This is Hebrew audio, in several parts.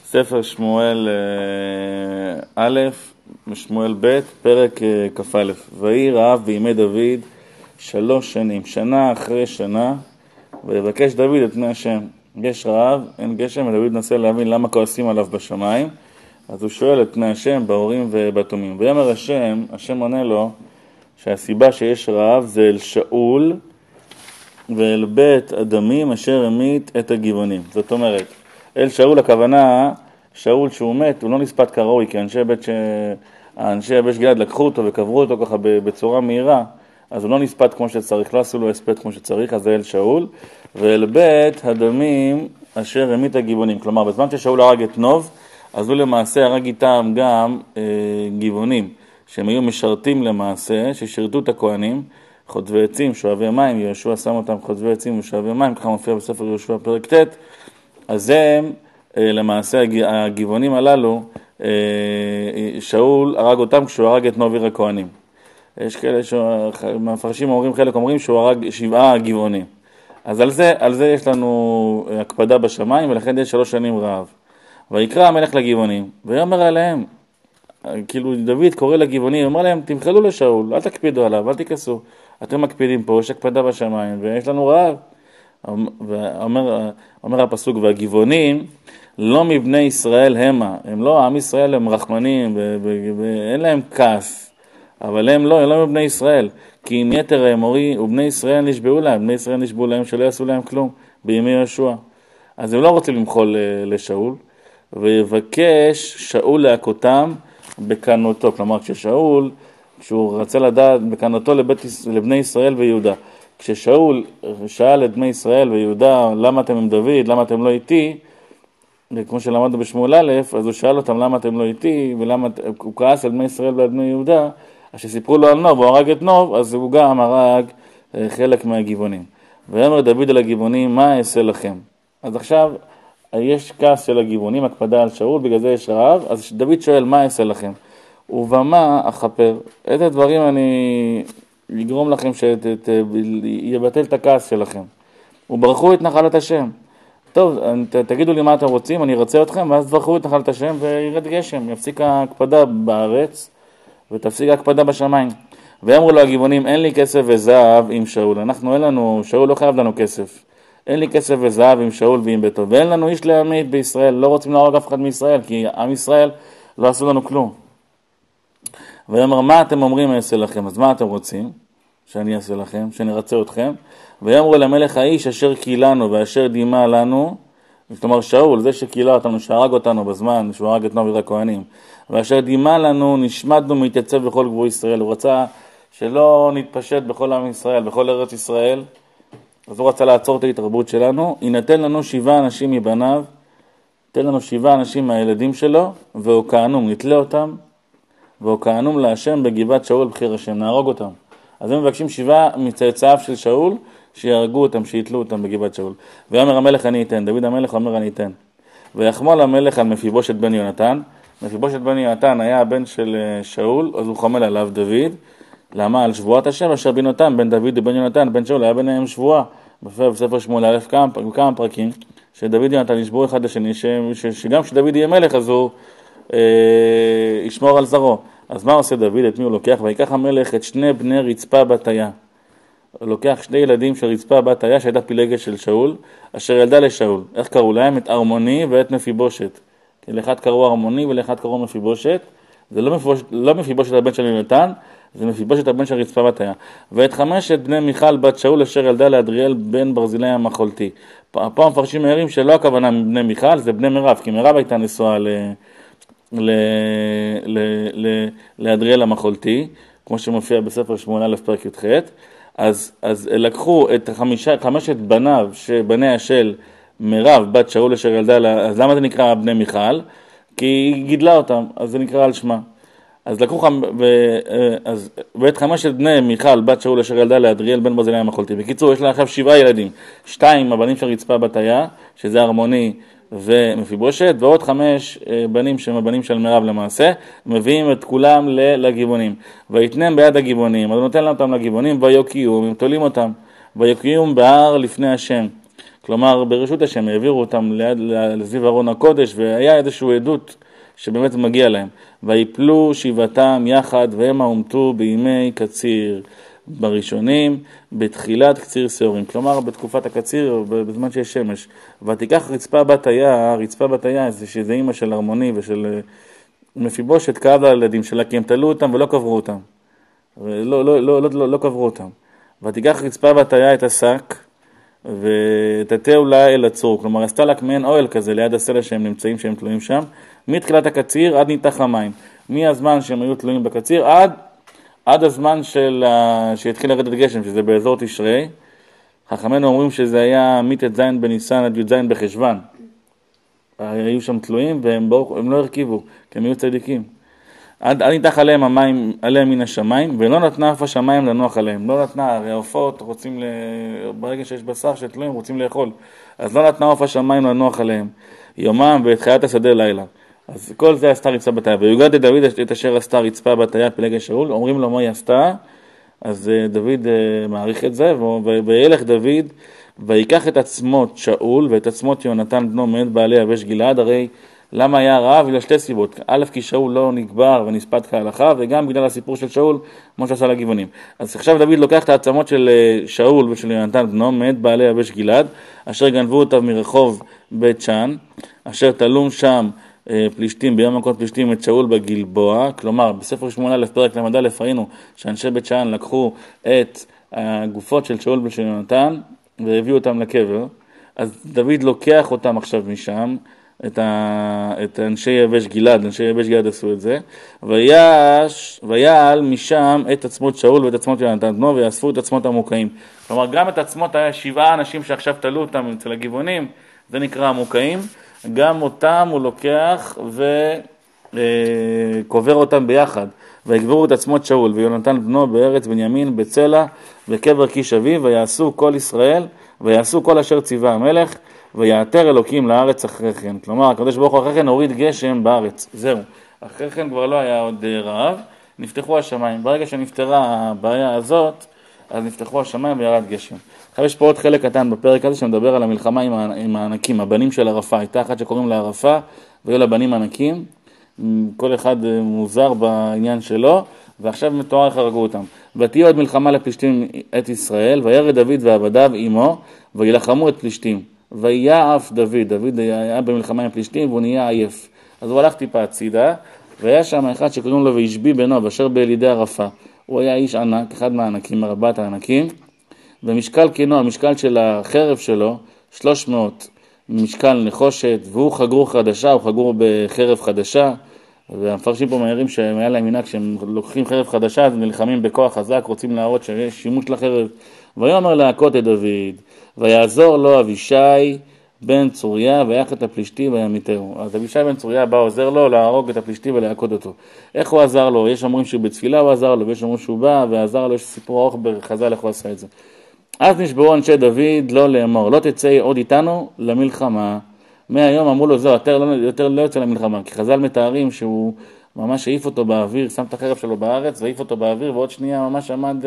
ספר שמואל א', שמואל ב', פרק כ"א. ויהי רעב בימי דוד 3 שנים, שנה אחרי שנה, ויבקש דוד את פני השם. יש רעב, אין גשם, ודוד מנסה להבין למה כועסים עליו בשמיים. אז הוא שואל את פני השם בהורים ובתומים. ויאמר השם עונה לו שהסיבה שיש רעב זה אל שאול ואל בית אדמים אשר המית את הגבעונים. זאת אומרת, אל שאול הכוונה, שאול שהוא מת, הוא לא נספת כראוי, כי אנשי יבש גלעד לקחו אותו וקברו אותו ככה בצורה מהירה, אז הוא לא נספת כמו שצריך, לא עשו לו הספת כמו שצריך, אז זה אל שאול. ואל בית הדמים אשר המית הגבעונים. כלומר, בזמן ששאול הרג את נוב, אז הוא למעשה הרג איתם גם גבעונים, שהם היו משרתים למעשה, ששירתו את הכהנים, חוטבי עצים, שואבי מים, יהושע שם אותם חוטבי עצים ושואבי מים, ככה מופיע בספר יהושע פרק ט'. אז הם, למעשה הגבעונים הללו, שאול הרג אותם כשהוא הרג את נוב עיר הכהנים. יש כאלה שמפרשים אומרים, חלק אומרים שהוא הרג 7 גבעונים. אז על זה יש לנו הקפדה בשמיים, ולכן יש 3 שנים רעב. ויקרא המלך לגבעונים, ויאמר עליהם, כאילו דוד קורא לגבעונים, אומר להם, תמחלו לשאול, אל תקפידו עליו, אל תכעסו. אתם מקפידים פה, יש הקפדה בשמיים, ויש לנו רעב. אומר הפסוק, והגבעונים לא מבני ישראל המה, הם לא, עם ישראל הם רחמנים, ואין להם כעס, אבל הם לא מבני ישראל, כי אם יתר האמורי ובני ישראל נשבעו להם, בני ישראל נשבעו להם שלא יעשו להם כלום, בימי יהושע. אז הם לא רוצים למחול לשאול, ויבקש שאול להכותם בקנותו, כלומר כששאול, כשהוא רצה לדעת בקנותו לבני ישראל ויהודה, כששאול שאל את בני ישראל ויהודה, למה אתם עם דוד, למה אתם לא איתי, כמו שלמדנו בשמואל א', אז הוא שאל אותם למה אתם לא איתי, ולמה הוא כעס על בני ישראל ועל בני יהודה, אז שסיפרו לו על נוב, הוא הרג את נוב, אז הוא גם הרג חלק מהגבעונים. ואמר דוד על הגבעונים, מה אעשה לכם? אז עכשיו יש כעס של הגבעונים, הקפדה על שאול, בגלל זה יש רעב, אז דוד שואל, מה אעשה לכם? ובמה אכפר? איזה דברים אני אגרום לכם שיבטל את הכעס שלכם? וברכו את נחלת השם. טוב, תגידו לי מה אתם רוצים, אני ארצה אתכם, ואז תברכו את נחלת השם וירד גשם, יפסיק ההקפדה בארץ ותפסיק ההקפדה בשמיים. ואמרו לו הגבעונים, אין לי כסף וזהב עם שאול. אין לנו, שאול לא חייב לנו כסף. אין לי כסף וזהב עם שאול ועם ביתו. ואין לנו איש להמית בישראל, לא רוצים להרוג אף אחד מישראל, כי עם ישראל לא עשו לנו כלום. ואמר, מה אתם אומרים אעשה לכם? אז מה אתם רוצים שאני אעשה לכם, שאני ארצה אתכם? ויאמרו למלך האיש אשר קילנו ואשר דימה לנו, כלומר שאול, זה שקילה אותנו, שהרג אותנו בזמן שהוא הרג את נוב עיר הכהנים, ואשר דימה לנו נשמדנו מתייצב בכל גבול ישראל. הוא רצה שלא נתפשט בכל עם ישראל, בכל ארץ ישראל, אז הוא רצה לעצור את ההתרבות שלנו. ינתן לנו 7 אנשים מבניו, תן לנו 7 אנשים מהילדים שלו, והוקענום, נתלה אותם, והוקענום להשם בגבעת שאול בחיר השם, נהרוג אותם. אז הם מבקשים 7 מצאצאיו של שאול, שיהרגו אותם, שיתלו אותם בגבעת שאול. ואמר המלך אני אתן, דוד המלך אומר אני אתן. ויחמול המלך על מפיבושת בן יונתן. מפיבושת בן יונתן היה הבן של שאול, אז הוא חמל עליו דוד. למה? על שבועת השם אשר בנותם, בן דוד ובן יונתן, בן שאול, היה ביניהם שבועה. בספר שמואל א' כמה פרקים, שדוד יונתן ישבו אחד לשני, שגם כשדוד יהיה מלך, אז הוא ישמור על זרעו. אז מה עושה דוד? את מי הוא לוקח? ויקח המלך את 2 בני רצפה בת איה. הוא לוקח 2 ילדים של רצפה בת איה, שהייתה פילגת של שאול, אשר ילדה לשאול. איך קראו להם? את ארמוני ואת מפיבושת. כי לאחד קראו ארמוני ולאחד קראו מפיבושת. זה לא מפיבושת הבן של יונתן, זה מפיבושת הבן של רצפה בת איה. ואת 5 בני מיכל בת שאול, אשר ילדה לאדריאל בן ברזילי המחולתי. פה מפרשים מהרים שלא הכוונה מבני מיכל, זה בני מירב, כי מירב הייתה נשואה לאדריאל המחולתי, כמו שמופיע בספר שמואל א' פרק י"ח. אז לקחו את 5 בניו, שבניה של מירב בת שאול אשר ילדה, אז למה זה נקרא בני מיכל? כי היא גידלה אותם, אז זה נקרא על שמה. אז לקחו ואת 5 בני מיכל בת שאול אשר ילדה לאדריאל בן ברזילי המחולתי. בקיצור, יש לה עכשיו 7 ילדים, 2 הבנים של רצפה בת איה, שזה ארמוני ומפיבושת, ועוד 5 בנים שהם הבנים של מירב למעשה, מביאים את כולם לגבעונים. ויתנם ביד הגבעונים, אז נותן אותם לגבעונים, ויוקיום, הם תולים אותם, ויוקיום בהר לפני השם. כלומר ברשות השם העבירו אותם לזיו ארון הקודש, והיה איזושהי עדות שבאמת מגיע להם. ויפלו שבעתם יחד והם הומתו בימי קציר בראשונים, בתחילת קציר שעורים, כלומר בתקופת הקציר, בזמן שיש שמש. ותיקח רצפה בת היה, רצפה בת היה שזה אימא של הרמוני ושל מפיבושת, כאב לילדים שלה, כי הם תלו אותם ולא קברו אותם, לא קברו אותם. ותיקח רצפה בת היה את השק ותתהו לה אל הצור, כלומר עשתה לה כמעין אוהל כזה ליד הסלע שהם נמצאים, שהם תלויים שם, מתחילת הקציר עד ניתח המים, מהזמן שהם היו תלויים בקציר עד הזמן שהתחיל לרדת גשם, שזה באזור תשרי. חכמינו אומרים שזה היה מט"ז בניסן עד י"ז בחשוון. היו שם תלויים והם לא הרכיבו, כי הם היו צדיקים. עד ניתח עליהם המים, עליהם מן השמיים, ולא נתנה אף השמיים לנוח עליהם. לא נתנה, הרי העופות רוצים, ברגע שיש בשר שתלויים רוצים לאכול, אז לא נתנה אף השמיים לנוח עליהם. יומם ואת חיית השדה לילה. אז כל זה עשתה רצפה בת היה. ויוגד את דוד את אשר עשתה רצפה בת היה פלגי שאול, אומרים לו מה היא עשתה, אז דוד מעריך את זה, וילך דוד ויקח את עצמות שאול ואת עצמות יונתן בנו מאת בעלי יבש גלעד. הרי למה היה רעב? בגלל שתי סיבות. א', כי שאול לא נקבר ונספד כהלכה, וגם בגלל הסיפור של שאול, כמו שעשה לגבעונים. אז עכשיו דוד לוקח את העצמות של שאול ושל יונתן בנו מאת בעלי יבש גלעד, אשר גנבו אותם מרחוב בית שאן, אשר תלום שם פלישתים, ביום מכות פלישתים את שאול בגלבוע. כלומר בספר 8 פרק למד ראינו שאנשי בית שאן לקחו את הגופות של שאול ושל יונתן והביאו אותם לקבר. אז דוד לוקח אותם עכשיו משם, את אנשי יבש גלעד, אנשי יבש גלעד עשו את זה, ויעל משם את עצמות שאול ואת עצמות יונתן בנו, ויאספו את עצמות המוקעים. כלומר גם את עצמות היה 7 אנשים שעכשיו תלו אותם אצל הגבעונים, זה נקרא המוקעים, גם אותם הוא לוקח וקובר אותם ביחד, ויקברו את עצמות שאול ויונתן בנו בארץ בנימין בצלע וקבר קיש אביו, ויעשו כל ישראל ויעשו כל אשר ציווה המלך, ויעתר אלוקים לארץ אחרי כן. כלומר הקדוש ברוך הוא אחרי כן הוריד גשם בארץ, זהו, אחרי כן כבר לא היה עוד רעב, נפתחו השמיים. ברגע שנפתרה הבעיה הזאת, אז נפתחו השמיים וירד גשם. עכשיו יש פה עוד חלק קטן בפרק הזה שמדבר על המלחמה עם הענקים, הבנים של ערפה. הייתה אחת שקוראים לה ערפה, והיו לה בנים ענקים, כל אחד מוזר בעניין שלו, ועכשיו מתואר איך הרגו אותם. ותהיה עוד מלחמה לפלישתים את ישראל, וירד דוד ועבדיו עמו, וילחמו את פלישתים. ויעף דוד היה במלחמה עם פלישתים, והוא נהיה עייף. אז הוא הלך טיפה הצידה, והיה שם אחד שקוראים לו וישבי בנו, ואשר בילידי ערפה. הוא היה איש ענק, אחד מהענקים, מרבת הענקים, ומשקל כנו, המשקל של החרב שלו, 300 משקל נחושת, והוא חגור חדשה, הוא חגור בחרב חדשה, והמפרשים פה מהירים שהיה להם מנהג שהם לוקחים חרב חדשה, אז נלחמים בכוח חזק, רוצים להראות שיש שימוש לחרב. ויאמר להכות את דוד, ויעזור לו אבישי בן צוריה, ויח את הפלישתי וימיתהו. אז אבישי בן צוריה בא עוזר לו להרוג את הפלישתי ולהכות אותו. איך הוא עזר לו? יש אומרים שהוא בתפילה הוא עזר לו, ויש אומרים שהוא בא ועזר לו, יש סיפור ארוך בחז"ל איך הוא עשה את זה. אז נשבעו אנשי דוד לא לאמור, לא תצא עוד איתנו למלחמה. מהיום אמרו לו זהו, יותר לא יוצא למלחמה, כי חז"ל מתארים שהוא ממש העיף אותו באוויר, שם את החרב שלו בארץ והעיף אותו באוויר, ועוד שנייה ממש עמד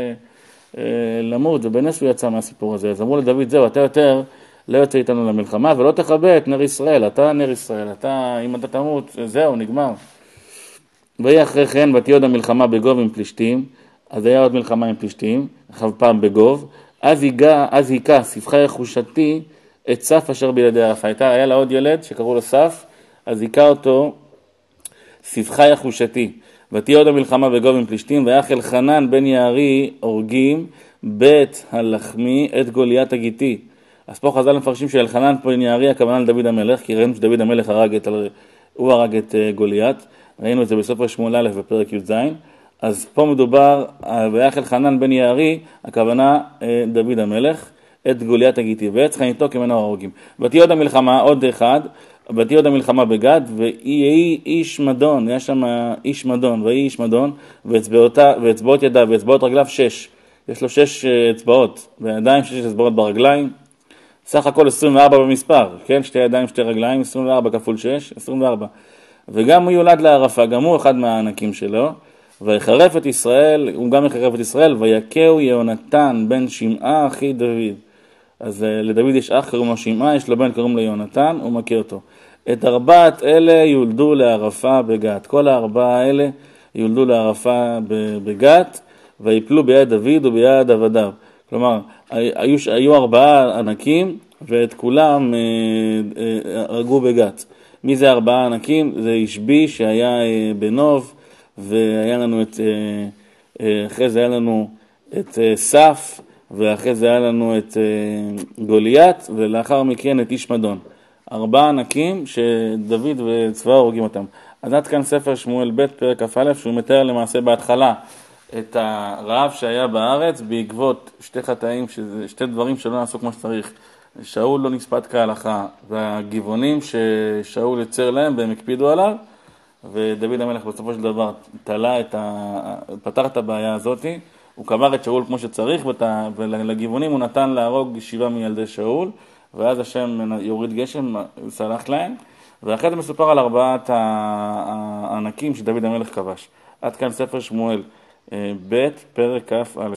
למות, ובנס הוא יצא מהסיפור הזה. אז אמרו לדוד זהו, אתה יותר לא יוצא איתנו למלחמה, ולא תכבה את נר ישראל, אתה נר ישראל, אם אתה תמות, זהו, נגמר. ויהי אחרי כן, ותהיה עוד המלחמה בגוב עם פלישתים, אז היה עוד מלחמה עם פלישתים, עכשיו פעם בגוב, אז היכה ספחה יחושתי את סף אשר בילדי ערפה. היה לה עוד ילד שקראו לו סף, אז היכה אותו ספחה יחושתי. ותהיה עוד המלחמה בגוב עם פלישתים, ויח אלחנן בן יערי הורגים בית הלחמי את גוליית הגיתי. אז פה חז"ל מפרשים שאלחנן בן יערי הכוונה לדוד המלך, כי ראינו שדוד המלך הוא הרג את גוליית, ראינו את זה בספר 8 בפרק י"ז. אז פה מדובר, ויח אלחנן בן יערי, הכוונה דוד המלך, את גוליית הגיתי, ועץ חניתו כמנו ההורגים. ותהיה עוד המלחמה, עוד אחד, ותהיה עוד המלחמה בגד, ויהי איש מדון, היה שם איש מדון, ויהי איש מדון, ואצבעות ידיו, ואצבעות רגליו 6. יש לו 6 אצבעות, בידיים 6 אצבעות ברגליים, סך הכל 24 במספר, כן? 2 ידיים 2 רגליים, 24 כפול 6, 24. וגם הוא יולד לערפה, גם הוא אחד מהענקים שלו, ויחרף את ישראל, הוא גם יחרף את ישראל, ויקהו יהונתן בן שמעה אחי דוד. אז לדוד יש אח, קוראים לו שמעה, יש לו בן, קוראים לו יונתן, הוא מכיר אותו. את ארבעת אלה יולדו לערפה בגת. כל הארבעה האלה יולדו לערפה בגת, ויפלו ביד דוד וביד עבדיו. כלומר, היו ארבעה ענקים, ואת כולם הרגו בגת. מי זה ארבעה ענקים? זה ישבי שהיה בנוב, והיה לנו אחרי זה היה לנו את סף, ואחרי זה היה לנו את גוליית, ולאחר מכן את איש מדון. ארבעה ענקים שדוד וצבאו הורגים אותם. אז עד כאן ספר שמואל ב' פרק כ"א, שהוא מתאר למעשה בהתחלה את הרעב שהיה בארץ בעקבות שתי חטאים, שתי דברים שלא נעשו כמו שצריך. שאול לא נספת כהלכה, והגבעונים ששאול יצר להם והם הקפידו עליו, ודוד המלך בסופו של דבר פתר את הבעיה הזאת. הוא קבר את שאול כמו שצריך, ולגבעונים הוא נתן להרוג 7 מילדי שאול, ואז השם יוריד גשם, סלח להם, ואחרי זה מסופר על 4 הענקים שדוד המלך כבש. עד כאן ספר שמואל ב' פרק כ"א.